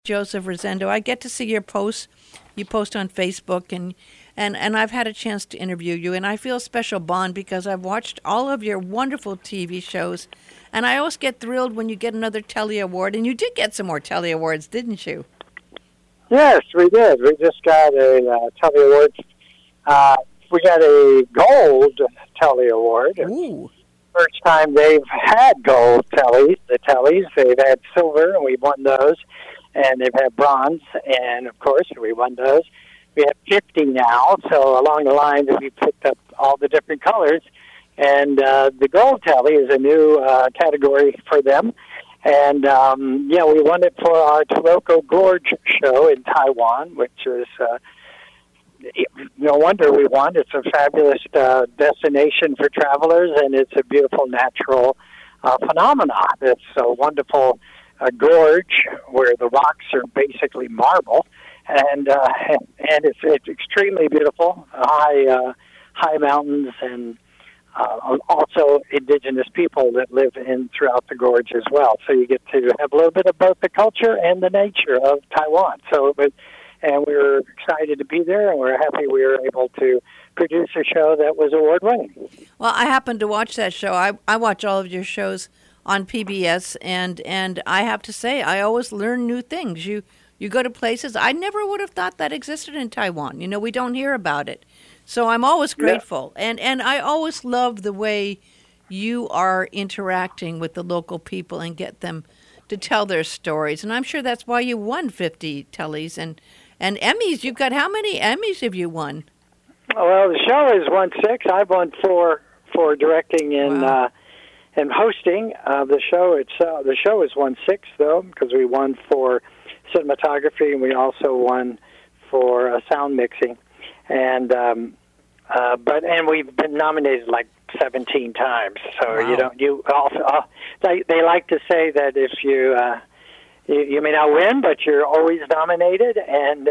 Joseph Rosendo. I get to see your posts. You post on Facebook, and I've had a chance to interview you, and I feel a special bond because I've watched all of your wonderful TV shows, and I always get thrilled when you get another Telly Award, and you did get some more Telly Awards, didn't you? Yes, we did. We just got a Telly Award. We got a gold Telly Award. Ooh. First time they've had gold Tellys, the Tellys. They've had silver, and we won those. And they've had bronze, and, of course, we won those. We have 50 now, so along the line we picked up all the different colors. And the gold Telly is a new category for them. And, we won it for our Taroko Gorge show in Taiwan, which was... no wonder we won. It's a fabulous destination for travelers, and it's a beautiful natural phenomenon. It's a wonderful gorge where the rocks are basically marble, and it's extremely beautiful. High mountains, and also indigenous people that live throughout the gorge as well. So you get to have a little bit of both the culture and the nature of Taiwan. And we were excited to be there, and we're happy we were able to produce a show that was award-winning. Well, I happened to watch that show. I watch all of your shows on PBS, and I have to say, I always learn new things. You go to places I never would have thought that existed in Taiwan. We don't hear about it. So I'm always grateful. Yeah. And I always love the way you are interacting with the local people and get them to tell their stories. And I'm sure that's why you won 50 Tellys and Emmys. You've got, how many Emmys have you won? Well, the show has won 6. I've won 4 for directing and hosting. The show itself, the show has won 6 though, because we won for cinematography, and we also won for sound mixing. And and we've been nominated like 17 times. So wow. They like to say that if you may not win, but you're always nominated. And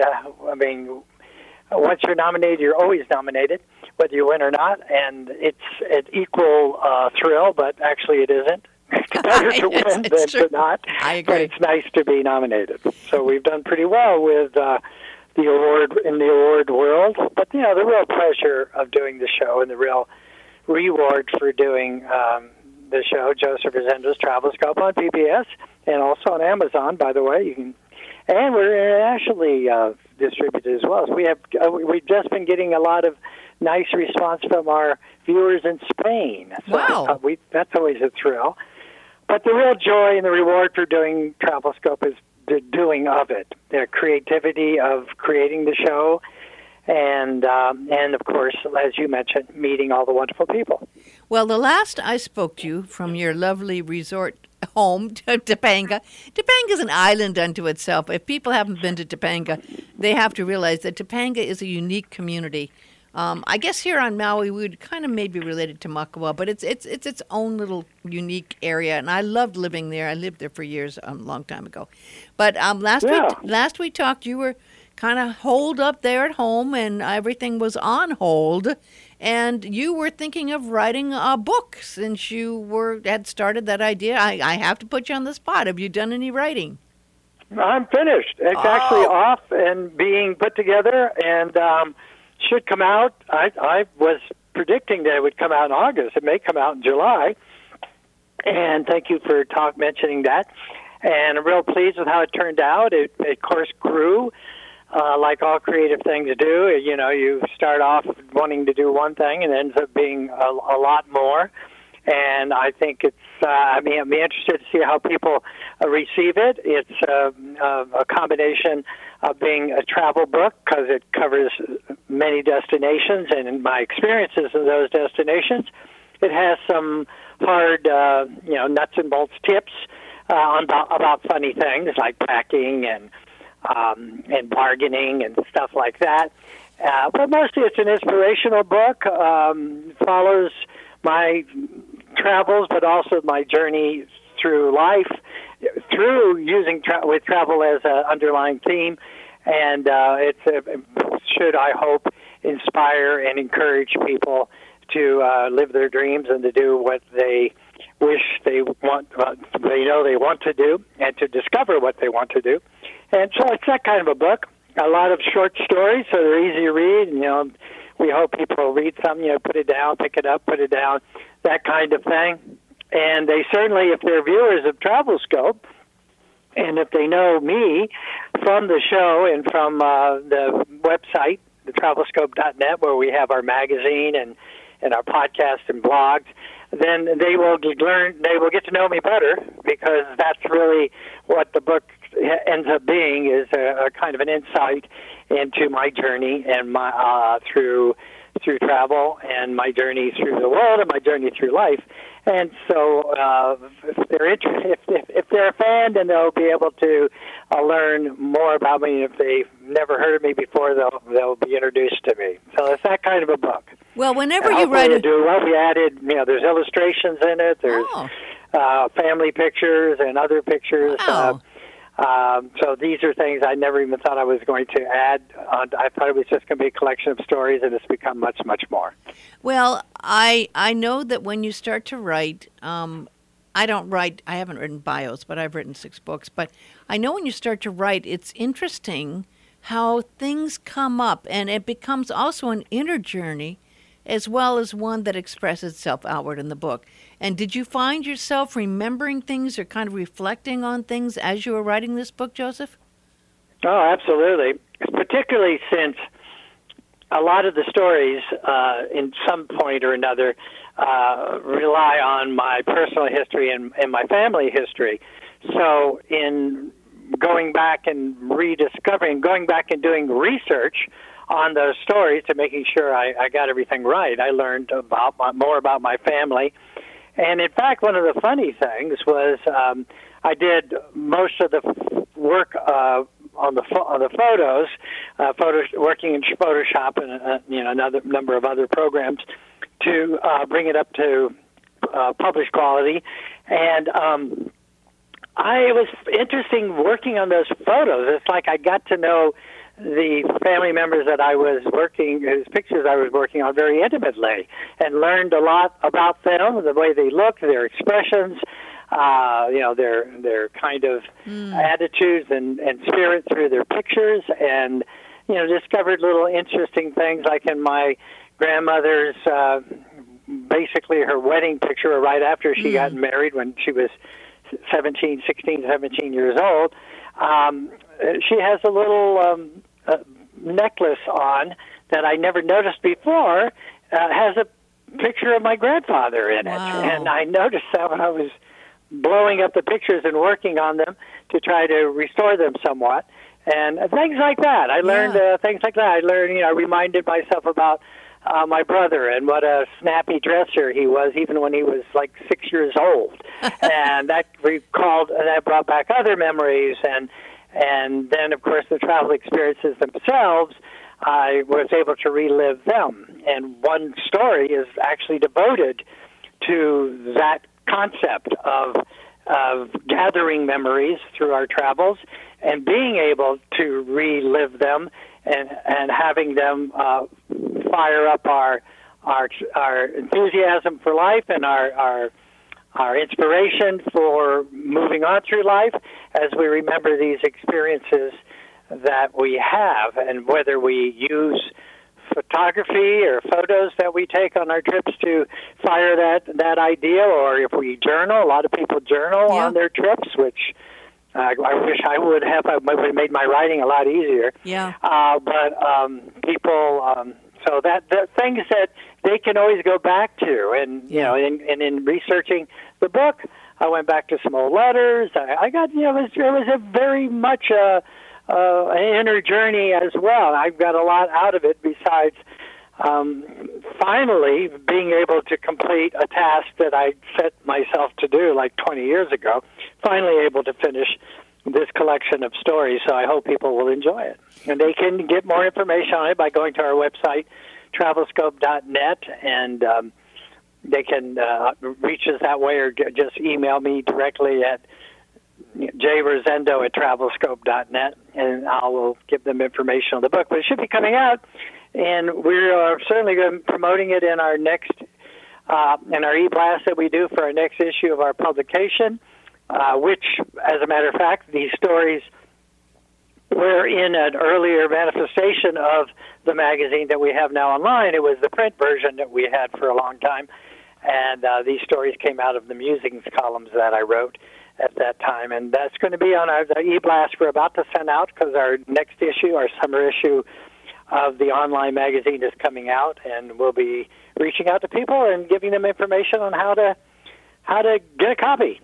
once you're nominated, you're always nominated, whether you win or not. And it's an equal thrill, but actually it isn't. It's better to win than to not. I agree. But it's nice to be nominated. So we've done pretty well with the award in the award world. But the real pleasure of doing the show and the real reward for doing the show, Joseph Rosendo's Traveloscope on PBS, and also on Amazon, by the way. And we're internationally distributed as well. So we've just been getting a lot of nice response from our viewers in Spain. So wow. That's always a thrill. But the real joy and the reward for doing Traveloscope is the doing of it, the creativity of creating the show, and of course, as you mentioned, meeting all the wonderful people. Well, the last I spoke to you from your lovely resort home to Topanga. Topanga is an island unto itself. If people haven't been to Topanga, they have to realize that Topanga is a unique community. I guess here on Maui, we would kind of maybe related to Makawao, but it's its own little unique area, and I loved living there. I lived there for years, a long time ago. But last we talked, you were kind of holed up there at home, and everything was on hold, and you were thinking of writing a book since you had started that idea. I have to put you on the spot. Have you done any writing? I'm finished. It's actually off and being put together, and should come out. I was predicting that it would come out in August. It may come out in July. And thank you for mentioning that. And I'm real pleased with how it turned out. It of course, grew like all creative things do. You start off wanting to do one thing, and it ends up being a lot more. And I think it's, I'd be interested to see how people receive it. It's a combination of being a travel book because it covers many destinations, and in my experiences in those destinations, it has some hard, nuts and bolts tips about funny things like packing and bargaining and stuff like that. But mostly it's an inspirational book, follows my travels, but also my journey through life, through using with travel as an underlying theme, and it should, I hope, inspire and encourage people to live their dreams and to do what they wish they want, they want to do, and to discover what they want to do. And so it's that kind of a book. A lot of short stories, so they're easy to read. And, we hope people will read some, put it down, pick it up, put it down, that kind of thing. And they certainly, if they're viewers of TravelScope, and if they know me from the show and from the website, the travelscope.net, where we have our magazine and our podcast and blogs, then they will get to know me better, because that's really what the book ends up being, is a kind of an insight into my journey and my through travel, and my journey through the world, and my journey through life. And so, if they're a fan, then they'll be able to learn more about me. If they've never heard of me before, they'll be introduced to me. So it's that kind of a book. Well, whenever you write it, we added, there's illustrations in it. There's family pictures and other pictures. Wow. So these are things I never even thought I was going to add. I thought it was just going to be a collection of stories, and it's become much, much more. Well, I know that when you start to write, I haven't written bios, but I've written 6 books. But I know when you start to write, it's interesting how things come up, and it becomes also an inner journey as well as one that expresses itself outward in the book. And did you find yourself remembering things or kind of reflecting on things as you were writing this book, Joseph? Oh, absolutely. Particularly since a lot of the stories, in some point or another, rely on my personal history and my family history. So in going back and rediscovering, going back and doing research on those stories to making sure I got everything right, I learned more about my family. And in fact, one of the funny things was I did most of the work on the photos, working in Photoshop and another number of other programs to bring it up to published quality. And it was interesting working on those photos. It's like I got to know the family members that I was working, whose pictures I was working on, very intimately, and learned a lot about them, the way they look, their expressions, their kind of attitudes and spirit through their pictures, and discovered little interesting things, like in my grandmother's, basically her wedding picture right after she got married when she was 16, 17 years old. She has a little necklace on that I never noticed before, has a picture of my grandfather in it. Wow. And I noticed that when I was blowing up the pictures and working on them to try to restore them somewhat. And things like that. I learned things like that. I learned, I reminded myself about my brother and what a snappy dresser he was, even when he was like 6 years old. And that brought back other memories. And then, of course, the travel experiences themselves, I was able to relive them. And one story is actually devoted to that concept of gathering memories through our travels and being able to relive them and having them fire up our enthusiasm for life and our inspiration for moving on through life as we remember these experiences that we have, and whether we use photography or photos that we take on our trips to fire that idea, or if we journal. A lot of people journal on their trips, which I wish I would have. It would have made my writing a lot easier. Yeah. But people, so that the things that they can always go back to, and in researching the book, I went back to some old letters. I got it was a very much an inner journey as well. I got a lot out of it besides finally being able to complete a task that I set myself to do like 20 years ago. Finally able to finish this collection of stories, so I hope people will enjoy it. And they can get more information on it by going to our website, travelscope.net, and they can reach us that way, or just email me directly at jrosendo@travelscope.net, and I will give them information on the book. But it should be coming out, and we are certainly promoting it in our next and our e-blast that we do for our next issue of our publication, which, as a matter of fact, these stories were in an earlier manifestation of the magazine that we have now online. It was the print version that we had for a long time, and these stories came out of the musings columns that I wrote at that time, and that's going to be on the e-blast we're about to send out, because our next issue, our summer issue of the online magazine, is coming out, and we'll be reaching out to people and giving them information on how to get a copy.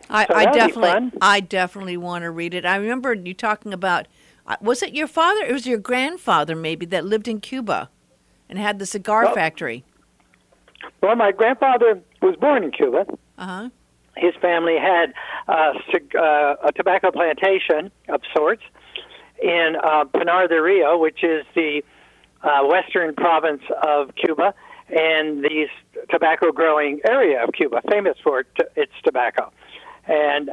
I definitely want to read it. I remember you talking about, was it your father? It was your grandfather, maybe, that lived in Cuba and had the cigar factory. Well, my grandfather was born in Cuba. Uh-huh. His family had a tobacco plantation of sorts in Pinar del Rio, which is the western province of Cuba, and the tobacco-growing area of Cuba, famous for its tobacco. And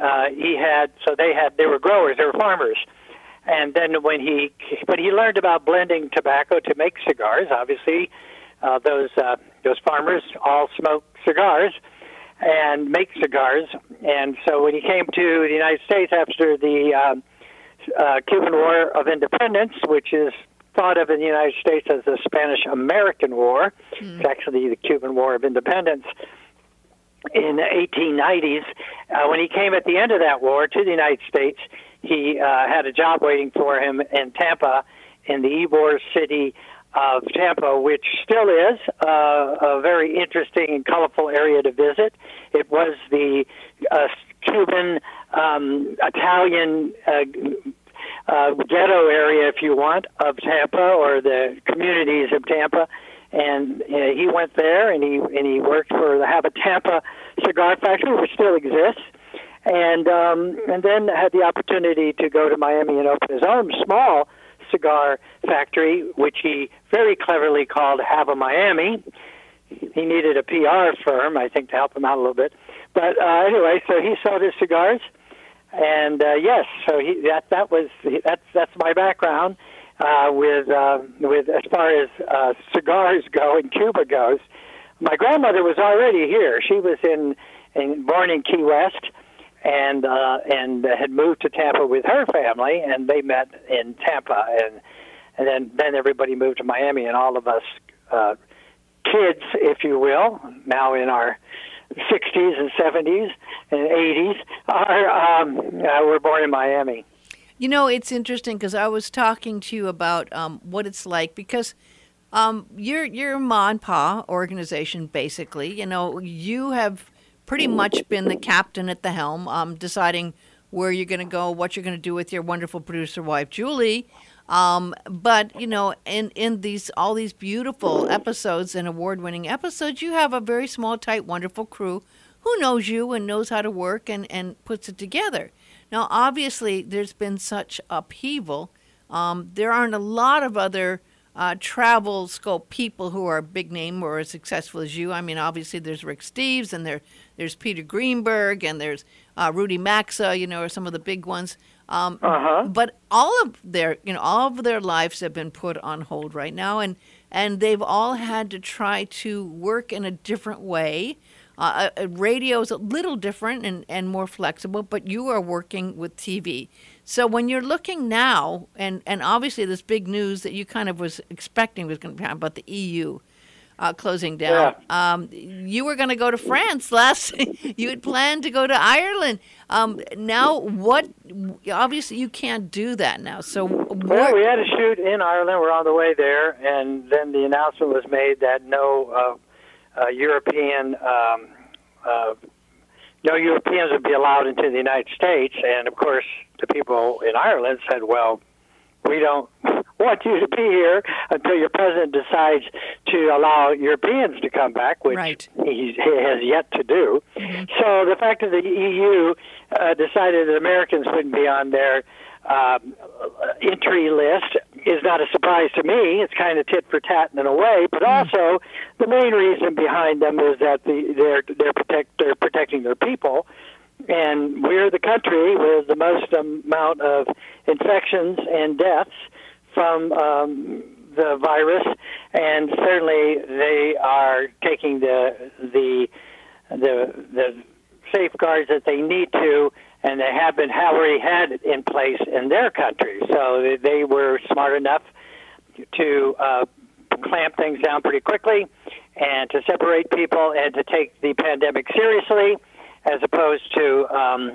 they were growers, they were farmers. And then when he learned about blending tobacco to make cigars, obviously those farmers all smoke cigars and make cigars. And so when he came to the United States after the Cuban War of Independence, which is thought of in the United States as the Spanish-American War, it's actually the Cuban War of Independence, in the 1890s, when he came at the end of that war to the United States, he had a job waiting for him in Tampa, in the Ybor city of Tampa, which still is a very interesting and colorful area to visit. It was the Cuban, Italian ghetto area, if you want, of Tampa, or the communities of Tampa. And he went there, and he worked for the Habit Tampa Cigar Factory, which still exists. And then had the opportunity to go to Miami and open his own small cigar factory, which he very cleverly called Hava Miami. He needed a PR firm, I think, to help him out a little bit. But anyway, so he sold his cigars, and yes, so that's my background with as far as cigars go and Cuba goes. My grandmother was already here. She was born in Key West, and had moved to Tampa with her family, and they met in Tampa, and then everybody moved to Miami, and all of us kids, if you will, now in our 60s and 70s and 80s, were born in Miami. You know, it's interesting because I was talking to you about what it's like, because you're a Ma and Pa organization, basically. You know, you have pretty much been the captain at the helm, deciding where you're going to go, what you're going to do with your wonderful producer wife, Julie. But, you know, in all these beautiful episodes and award-winning episodes, you have a very small, tight, wonderful crew who knows you and knows how to work and puts it together. Now, obviously, there's been such upheaval. There aren't a lot of other travel scope people who are big name or as successful as you. I mean, obviously there's Rick Steves, and there's Peter Greenberg, and there's Rudy Maxa, you know, are some of the big ones. But all of their lives have been put on hold right now, and they've all had to try to work in a different way. Radio is a little different and more flexible, but you are working with TV. So when you're looking now, and obviously this big news that you kind of was expecting was going to be about the EU closing down. Yeah. You were going to go to France you had planned to go to Ireland. Now obviously you can't do that now. So well, we had to shoot in Ireland. We're on the way there, and then the announcement was made that no Europeans would be allowed into the United States. And of course, the people in Ireland said, well, we don't want you to be here until your president decides to allow Europeans to come back, which right. he has yet to do. Mm-hmm. So the fact that the EU decided that Americans wouldn't be on their entry list is not a surprise to me. It's kind of tit for tat in a way, but also the main reason behind them is that they're protecting their people, and we're the country with the most amount of infections and deaths from the virus, and certainly they are taking the safeguards that they need to, and they have already had it in place in their country. So they were smart enough to clamp things down pretty quickly and to separate people and to take the pandemic seriously, as opposed to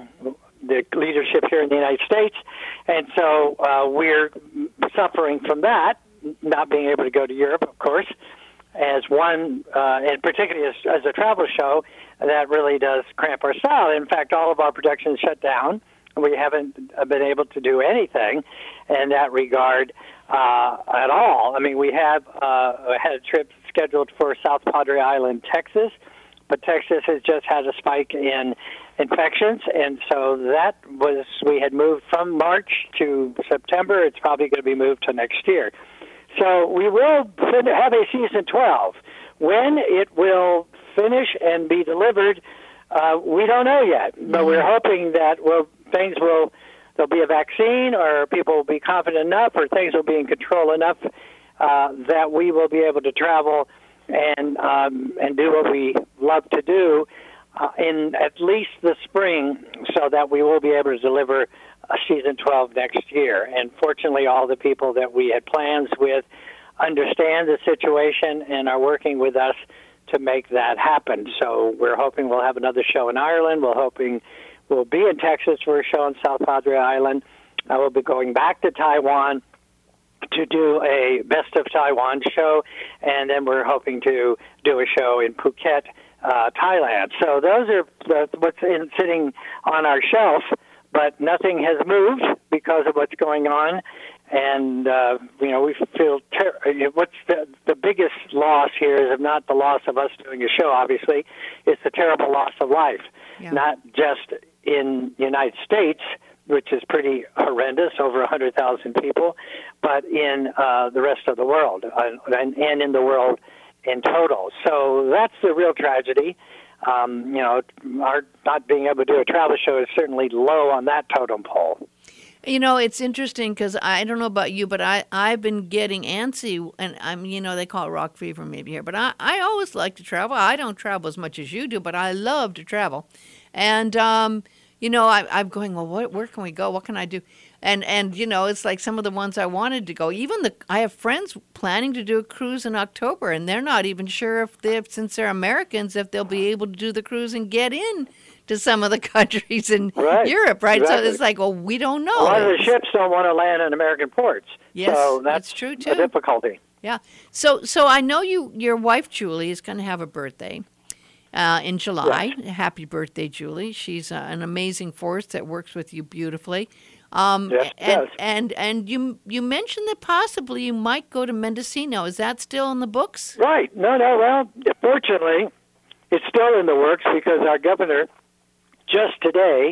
the leadership here in the United States. And so we're suffering from that, not being able to go to Europe, of course, as one, and particularly as a travel show, that really does cramp our style. In fact, all of our productions shut down. We haven't been able to do anything in that regard at all. I mean, we have had a trip scheduled for South Padre Island, Texas, but Texas has just had a spike in infections, and so we had moved from March to September. It's probably going to be moved to next year. So we will have a season 12. When it will finish and be delivered, we don't know yet, but we're hoping that there'll be a vaccine, or people will be confident enough, or things will be in control enough that we will be able to travel and do what we love to do in at least the spring, so that we will be able to deliver a season 12 next year. And fortunately, all the people that we had plans with understand the situation and are working with us to make that happen. So we're hoping we'll have another show in Ireland. We're hoping we'll be in Texas for a show on South Padre Island. I will be going back to Taiwan to do a Best of Taiwan show, and then we're hoping to do a show in Phuket, Thailand. So those are what's sitting on our shelf, but nothing has moved because of what's going on. And, we feel what's the biggest loss here is not the loss of us doing a show, obviously. It's the terrible loss of life, not just in the United States, which is pretty horrendous, over 100,000 people, but in the rest of the world and in the world in total. So that's the real tragedy. Our not being able to do a travel show is certainly low on that totem pole. It's interesting because I don't know about you, but I've been getting antsy, and they call it rock fever maybe here, but I always like to travel. I don't travel as much as you do, but I love to travel. And, I'm going, well, where can we go? What can I do? And it's like some of the ones I wanted to go. I have friends planning to do a cruise in October, and they're not even sure since they're Americans, if they'll be able to do the cruise and get in to some of the countries in Europe, right? Exactly. So it's like, well, we don't know. A lot of the ships don't want to land in American ports. Yes, so that's true too. A difficulty. Yeah. So I know your wife Julie is going to have a birthday in July. Yes. Happy birthday, Julie! She's an amazing force that works with you beautifully. Yes. And you mentioned that possibly you might go to Mendocino. Is that still in the books? Right. No. Well, fortunately, it's still in the works because our governor just today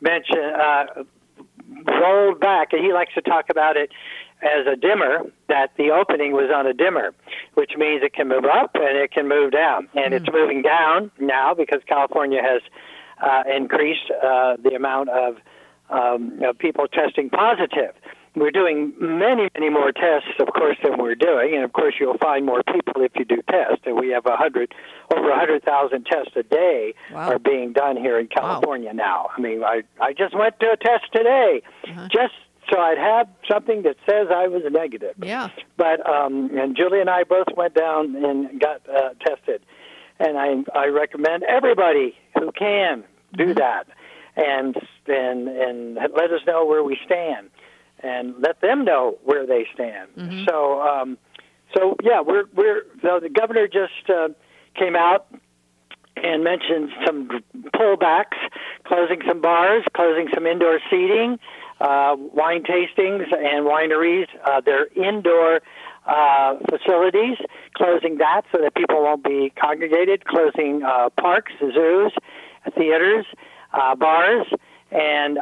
rolled back, and he likes to talk about it as a dimmer, that the opening was on a dimmer, which means it can move up and it can move down. And it's moving down now because California has increased the amount of people testing positive. We're doing many, many more tests, of course, than we're doing. And, of course, you'll find more people if you do tests. And we have over 100,000 tests a day are being done here in California now. I mean, I just went to a test today just so I'd have something that says I was negative. Yeah. But and Julie and I both went down and got tested. And I recommend everybody who can do that and let us know where we stand. And let them know where they stand. Mm-hmm. So the governor just came out and mentioned some pullbacks, closing some bars, closing some indoor seating, wine tastings and wineries, their indoor facilities, closing that so that people won't be congregated, closing parks, zoos, theaters, bars, and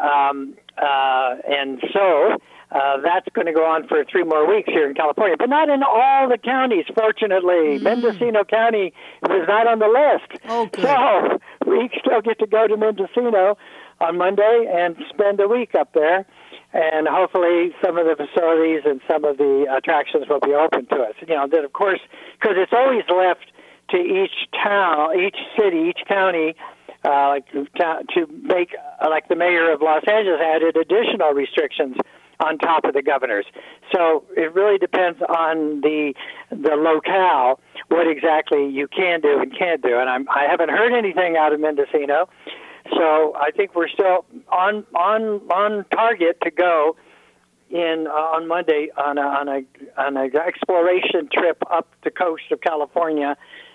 so that's going to go on for 3 more weeks here in California, but not in all the counties, fortunately. Mendocino County was not on the list. Okay. So we still get to go to Mendocino on Monday and spend a week up there. and hopefully some of the facilities and some of the attractions will be open to us. That of course, because it's always left to each town, each city, each county, to make, like the mayor of Los Angeles added additional restrictions on top of the governor's. So it really depends on the locale what exactly you can do and can't do. And I haven't heard anything out of Mendocino, so I think we're still on target to go in on Monday on an exploration trip up the coast of California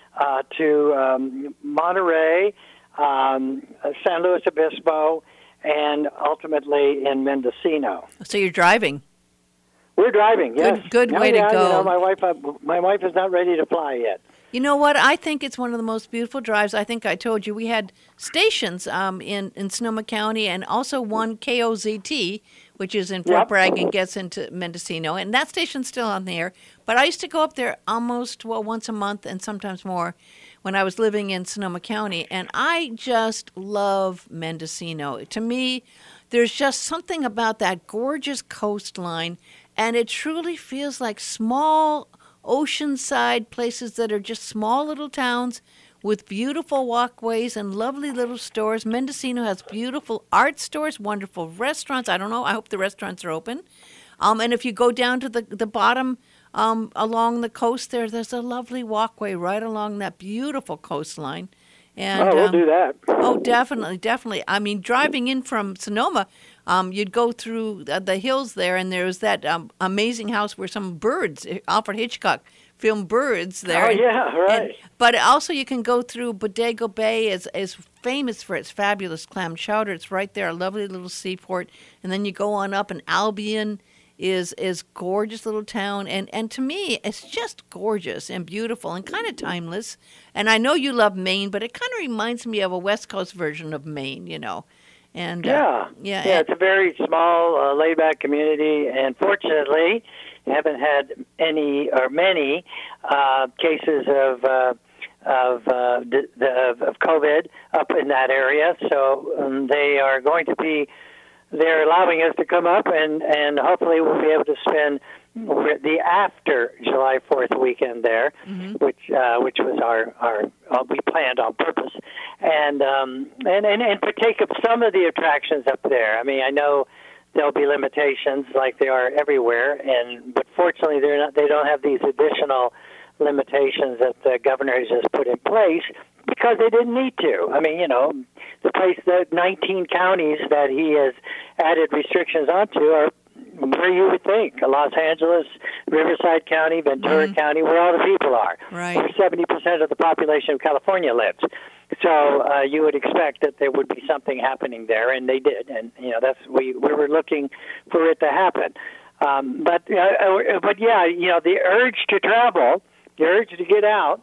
to Monterey, San Luis Obispo, and ultimately in Mendocino. So you're driving? We're driving, yes. Good way to go. My wife is not ready to fly yet. You know what? I think it's one of the most beautiful drives. I think I told you we had stations in Sonoma County and also one KOZT, which is in Fort Bragg and gets into Mendocino. And that station's still on the air. But I used to go up there almost, once a month and sometimes more when I was living in Sonoma County. And I just love Mendocino. To me, there's just something about that gorgeous coastline. And it truly feels like small oceanside places that are just small little towns with beautiful walkways and lovely little stores. Mendocino has beautiful art stores, wonderful restaurants. I don't know. I hope the restaurants are open. And if you go down to the bottom along the coast there's a lovely walkway right along that beautiful coastline. And, we'll do that. Oh, definitely. I mean, driving in from Sonoma, you'd go through the hills there, and there's that amazing house where some birds, Alfred Hitchcock filmed birds there. Oh, yeah, right. But also you can go through Bodego Bay, is famous for its fabulous clam chowder. It's right there, a lovely little seaport. And then you go on up, and Albion is gorgeous little town, and to me it's just gorgeous and beautiful and kind of timeless. And I know you love Maine, but it kind of reminds me of a West Coast version of Maine, And it's a very small, laid-back community, and fortunately, haven't had any or many cases of COVID up in that area. So they are going to be. They're allowing us to come up, and hopefully we'll be able to spend the after July 4th weekend there, which was our we planned on purpose, and partake of some of the attractions up there. I mean, I know there'll be limitations like they are everywhere, but fortunately they don't have these additional limitations that the governor has just put in place, because they didn't need to. I mean, the 19 counties that he has added restrictions onto are where you would think: Los Angeles, Riverside County, Ventura County, where all the people are. Right. Where 70% of the population of California lives. So you would expect that there would be something happening there, and they did. And we were looking for it to happen. But the urge to travel, the urge to get out,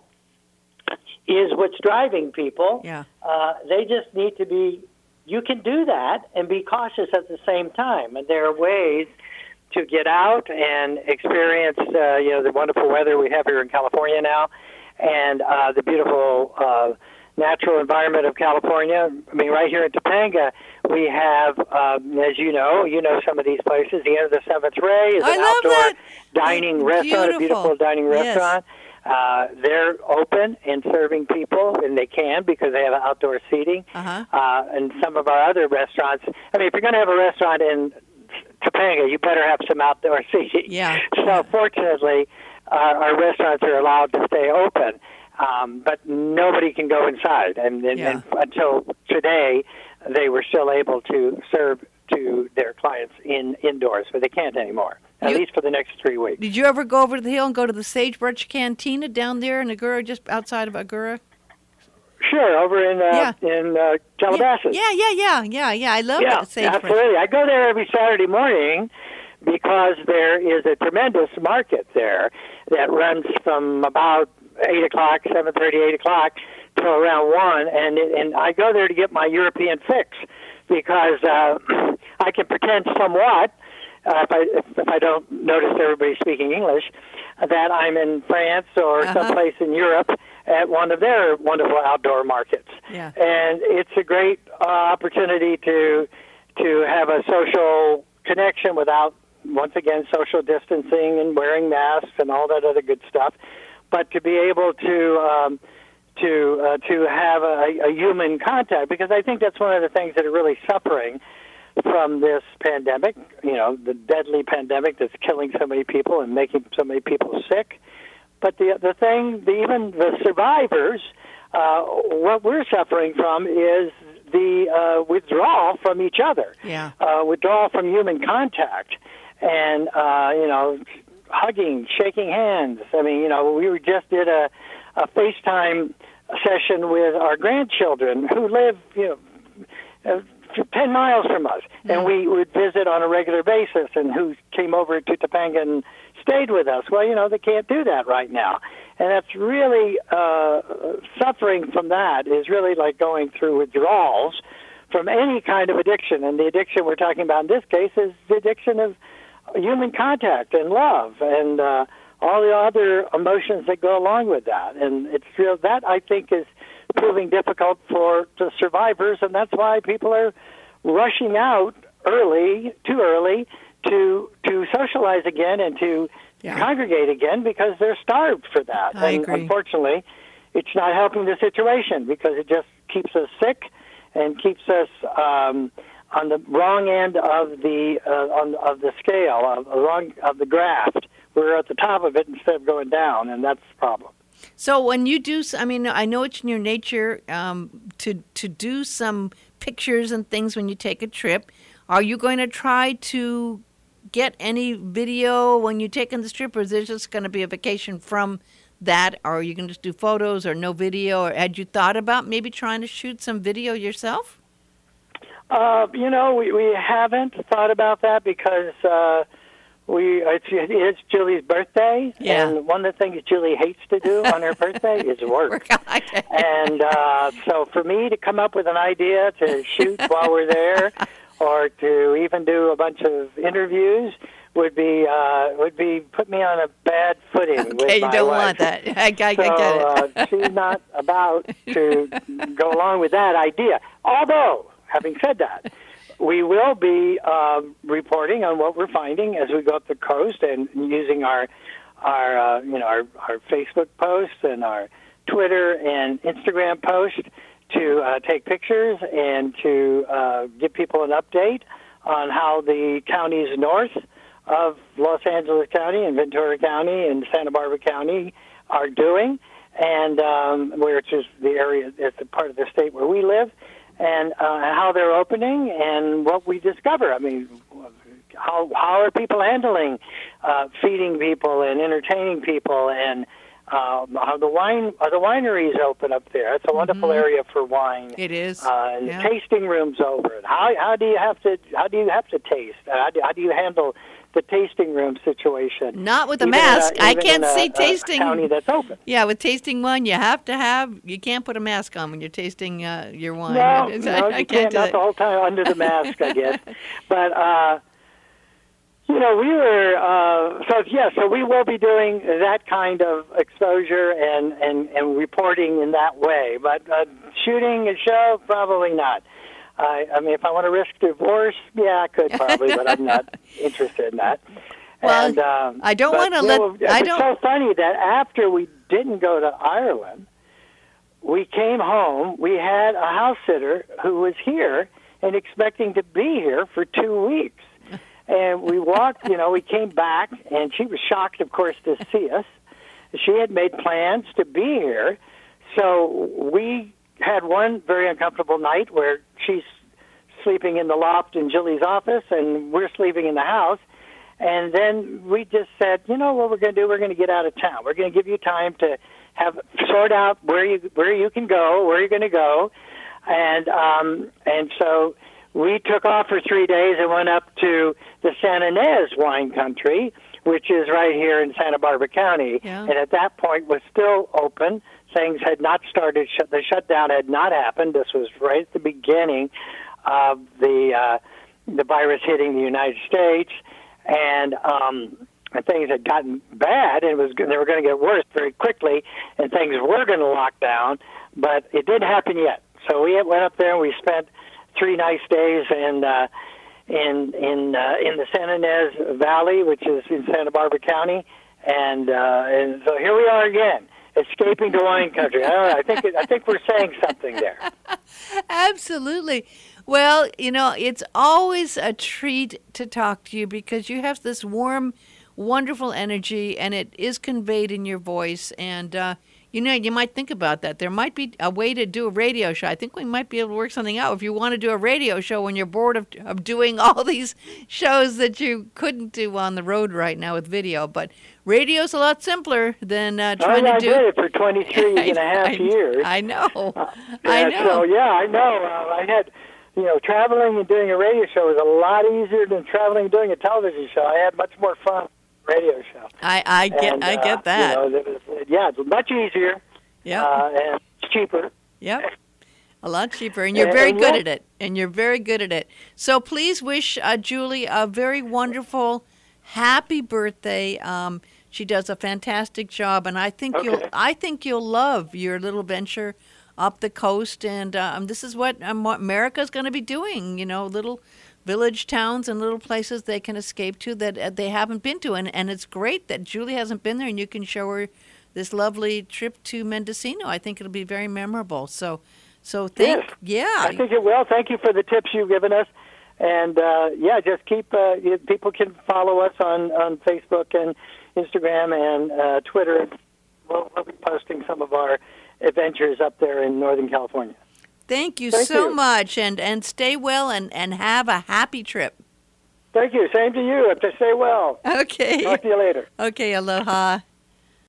is what's driving people. Yeah. They just need to be. You can do that and be cautious at the same time. And there are ways to get out and experience, the wonderful weather we have here in California now, and the beautiful natural environment of California. I mean, right here in Topanga, we have, as you know some of these places. The End of the Seventh Ray is an outdoor dining restaurant, a beautiful dining restaurant. They're open and serving people, and they can because they have outdoor seating. And some of our other restaurants, I mean, if you're going to have a restaurant in Topanga, you better have some outdoor seating. Yeah. So fortunately, our restaurants are allowed to stay open, but nobody can go inside. And until today, they were still able to serve to their clients indoors, but they can't anymore. At least for the next 3 weeks. Did you ever go over to the hill and go to the Sagebrush Cantina down there in Agoura, just outside of Agoura? Sure, over in Calabasas. Yeah. I love that Sagebrush. Absolutely. I go there every Saturday morning because there is a tremendous market there that runs from about 8 o'clock, 7:30, 8 o'clock, till around 1, and I go there to get my European fix because I can pretend somewhat, if I don't notice everybody speaking English, that I'm in France or someplace in Europe at one of their wonderful outdoor markets. And it's a great opportunity to have a social connection without, once again, social distancing and wearing masks and all that other good stuff, but to be able to have a human contact, because I think that's one of the things that are really suffering from this pandemic, the deadly pandemic that's killing so many people and making so many people sick. But the thing, even the survivors, what we're suffering from is the withdrawal from each other, withdrawal from human contact, and hugging, shaking hands. I mean, we just did a FaceTime session with our grandchildren who live, 10 miles from us, and we would visit on a regular basis, and who came over to Topanga and stayed with us. Well, they can't do that right now. And that's really, suffering from that is really like going through withdrawals from any kind of addiction. And the addiction we're talking about in this case is the addiction of human contact and love and all the other emotions that go along with that. And it's real, that I think is proving difficult for the survivors, and that's why people are rushing out too early to socialize again and to congregate again, because they're starved for that. I agree. Unfortunately, it's not helping the situation, because it just keeps us sick and keeps us on the wrong end of the scale, of the graft. We're at the top of it instead of going down, and that's the problem. So when you do, I know it's in your nature to do some pictures and things when you take a trip. Are you going to try to get any video when you're taking this trip, or is there just going to be a vacation from that? Or are you going to just do photos or no video? Or had you thought about maybe trying to shoot some video yourself? We haven't thought about that because it's Julie's birthday, and one of the things Julie hates to do on her birthday is work. And so for me to come up with an idea to shoot while we're there, or to even do a bunch of interviews, would be put me on a bad footing with my wife. You don't want that. I get it. She's not about to go along with that idea. Although, having said that, we will be reporting on what we're finding as we go up the coast, and using our Facebook posts and our Twitter and Instagram posts to take pictures and to give people an update on how the counties north of Los Angeles County and Ventura County and Santa Barbara County are doing, and which is the area, it's the part of the state where we live, and how they're opening and what we discover. I mean, how are people handling feeding people and entertaining people, and how the wineries open up there. It's a wonderful area for wine. It is. And the tasting rooms over. How do you have to taste? How do you handle the tasting room situation? Not with a mask. I can't see tasting. A county that's open. Yeah, with tasting wine, you can't put a mask on when you're tasting your wine. No, you can't. Not the whole time under the mask, I guess. But we were so we will be doing that kind of exposure and reporting in that way. But shooting a show, probably not. I mean, if I want to risk divorce, yeah, I could probably, but I'm not interested in that. Well, and, I don't want to It's so funny that after we didn't go to Ireland, we came home. We had a house sitter who was here and expecting to be here for 2 weeks. And we walked, we came back, and she was shocked, of course, to see us. She had made plans to be here. So we had one very uncomfortable night where she's sleeping in the loft in Julie's office, and we're sleeping in the house. And then we just said, what we're going to do, we're going to get out of town. We're going to give you time to sort out where you can go, where you're going to go. And so we took off for 3 days and went up to the San Ynez wine country, which is right here in Santa Barbara County. Yeah. And at that point was still open. Things had not started. The shutdown had not happened. This was right at the beginning of the virus hitting the United States, and things had gotten bad, and they were going to get worse very quickly, and things were going to lock down, but it didn't happen yet. So we went up there and we spent 3 nice days, and in the San Ynez Valley, which is in Santa Barbara County, and so here we are again, escaping to wine country. I don't know, I think we're saying something there. Absolutely. Well, it's always a treat to talk to you because you have this warm, wonderful energy, and it is conveyed in your voice. And, you might think about that. There might be a way to do a radio show. I think we might be able to work something out if you want to do a radio show when you're bored of doing all these shows that you couldn't do on the road right now with video. But radio's a lot simpler than trying to do. I did it for 23 and a half years. I know. I know. So, I know. I had... traveling and doing a radio show was a lot easier than traveling and doing a television show. I had much more fun with a radio show. I get that. It's much easier. Yeah. And it's cheaper. Yep. A lot cheaper, and you're very good at it. And you're very good at it. So please wish Julie a very wonderful, happy birthday. She does a fantastic job, and I think you'll love your little venture up the coast, and this is what America's going to be doing, little village towns and little places they can escape to that they haven't been to. And it's great that Julie hasn't been there, and you can show her this lovely trip to Mendocino. I think it'll be very memorable. I think it will. Thank you for the tips you've given us. And, just keep, people can follow us on Facebook and Instagram and Twitter. We'll be posting some of our adventures up there in Northern California. Thank you so much, and stay well and have a happy trip. Thank you. Same to you. Stay well. Okay. Talk to you later. Okay, aloha.